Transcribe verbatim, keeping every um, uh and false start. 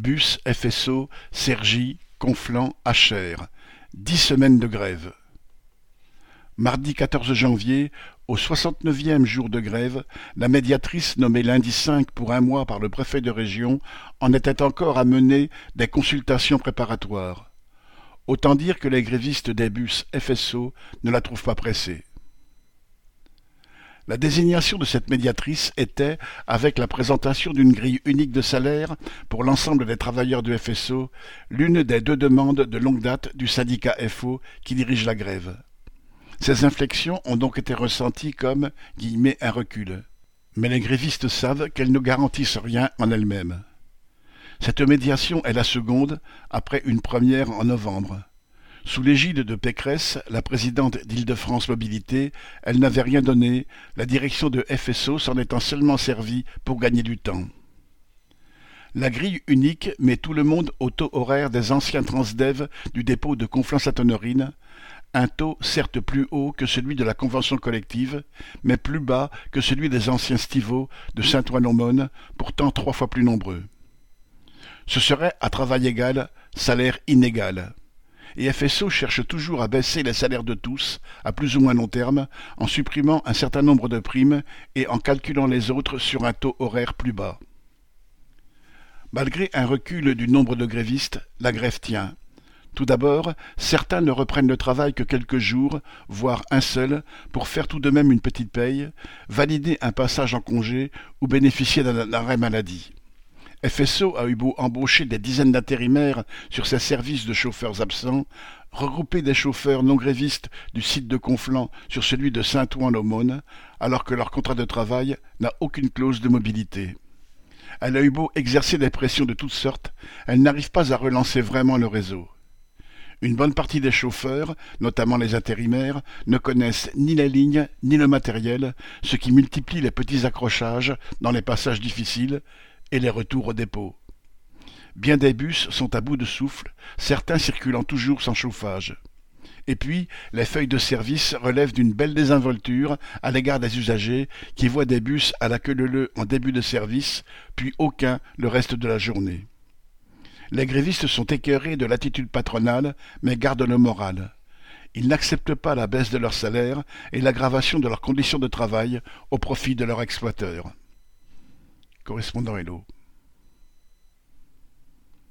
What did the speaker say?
Bus, F S O, Cergy, Conflans, Achères. Dix semaines de grève. Mardi quatorze janvier, au soixante-neuvième jour de grève, la médiatrice nommée lundi cinq pour un mois par le préfet de région en était encore à mener des consultations préparatoires. Autant dire que les grévistes des bus F S O ne la trouvent pas pressée. La désignation de cette médiatrice était, avec la présentation d'une grille unique de salaire pour l'ensemble des travailleurs du F S O, l'une des deux demandes de longue date du syndicat F O qui dirige la grève. Ces inflexions ont donc été ressenties comme guillemets, un recul. Mais les grévistes savent qu'elles ne garantissent rien en elles-mêmes. Cette médiation est la seconde, après une première en novembre. Sous l'égide de Pécresse, la présidente d'Île-de-France Mobilité, elle n'avait rien donné, la direction de F S O s'en étant seulement servie pour gagner du temps. La grille unique met tout le monde au taux horaire des anciens Transdev du dépôt de Conflans-Sainte-Honorine, un taux certes plus haut que celui de la convention collective, mais plus bas que celui des anciens Stivo de Saint-Ouen-l'Aumône, pourtant trois fois plus nombreux. Ce serait, à travail égal, salaire inégal. Et F S O cherche toujours à baisser les salaires de tous, à plus ou moins long terme, en supprimant un certain nombre de primes et en calculant les autres sur un taux horaire plus bas. Malgré un recul du nombre de grévistes, la grève tient. Tout d'abord, certains ne reprennent le travail que quelques jours, voire un seul, pour faire tout de même une petite paye, valider un passage en congé ou bénéficier d'un arrêt maladie. F S O a eu beau embaucher des dizaines d'intérimaires sur ses services de chauffeurs absents, regrouper des chauffeurs non grévistes du site de Conflans sur celui de Saint-Ouen-l'Aumône, alors que leur contrat de travail n'a aucune clause de mobilité. Elle a eu beau exercer des pressions de toutes sortes, elle n'arrive pas à relancer vraiment le réseau. Une bonne partie des chauffeurs, notamment les intérimaires, ne connaissent ni les lignes ni le matériel, ce qui multiplie les petits accrochages dans les passages difficiles et les retours au dépôt. Bien des bus sont à bout de souffle, certains circulant toujours sans chauffage. Et puis, les feuilles de service relèvent d'une belle désinvolture à l'égard des usagers qui voient des bus à la queue leu-leu en début de service, puis aucun le reste de la journée. Les grévistes sont écœurés de l'attitude patronale, mais gardent le moral. Ils n'acceptent pas la baisse de leur salaire et l'aggravation de leurs conditions de travail au profit de leur exploiteur. Correspondant Hello.